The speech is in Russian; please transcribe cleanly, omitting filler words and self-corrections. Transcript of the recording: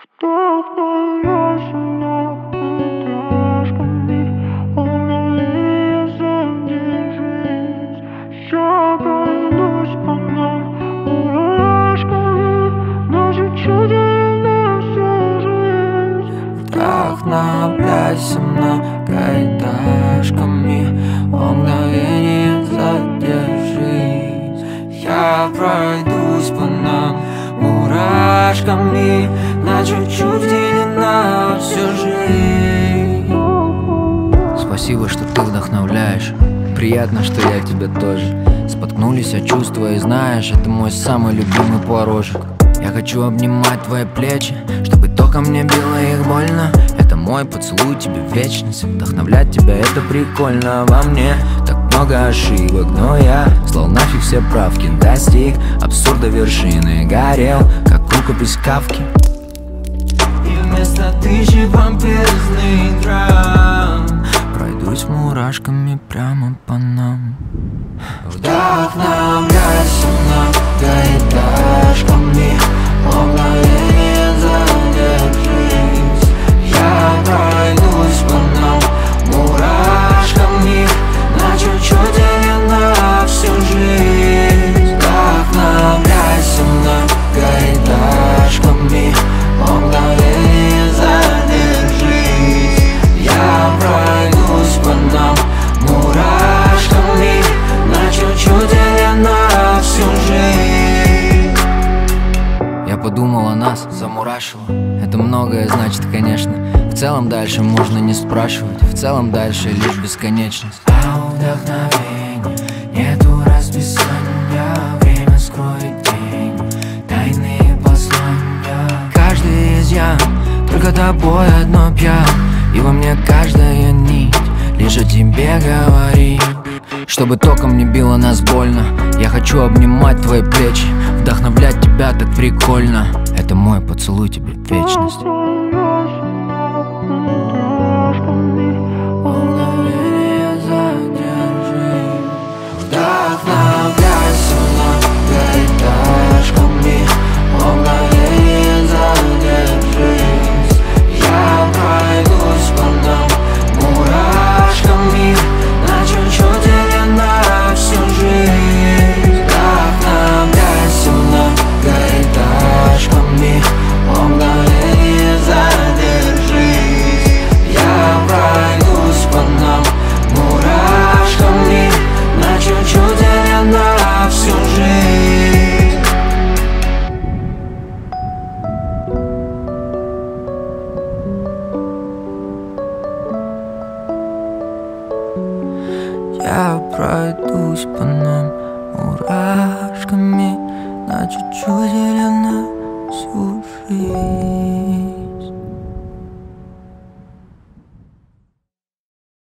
Вдохновляйся мурашками, мгновенье задержись. Я пройдусь по нам мурашками, наши чудеса на всю жизнь. Вдохновляйся многоэтажками, мгновенье задержись. Я пройдусь по нам мурашками, на чуть-чуть или на всю жизнь. Спасибо, что ты вдохновляешь. Приятно, что я тебя тоже. Споткнулись о чувства, и знаешь, это мой самый любимый порожек. Я хочу обнимать твои плечи, чтобы током мне било их больно. Это мой поцелуй тебе в вечность. Вдохновлять тебя это прикольно. Во мне так много ошибок, но я слал нафиг все правки. Достиг абсурда вершины, горел, как рукопись Кафки. И вместо тысячи помпезных драм пройдусь мурашками прямо по нам. Вдохновляйся многоэтажками, мгновенье задержись. Я пройдусь по нам мурашками, на чуть-чуть или на всю жизнь. Вдохновляйся многоэтажками, мгновенье задержись. Я пройдусь по нам мурашками, на чуть-чуть или на всю жизнь. Я подумал о нас, замурашило. Это многое значит, конечно. В целом дальше можно не спрашивать. В целом дальше лишь бесконечность. А у вдохновения нету расписания. Время скроет день, тайные послания. Каждый изъян, только тобой одно пьян. И во мне каждая нить лишь о тебе говорит. Чтобы током не било нас больно. Я хочу обнимать твои плечи, вдохновлять тебя так прикольно. Это мой поцелуй тебе в вечность. Мгновенье задержись. Вдохновляйся многоэтажками, мгновенье задержись. Я пройдусь по нам мурашками, на чуть-чуть или на всю жизнь. Вдохновляйся многоэтажками, мгновенье задержись. Я пройдусь по нам мурашками, на чуть-чуть или на всю жизнь. Я пройдусь по нам мурашками, на чуть-чуть или на всю жизнь.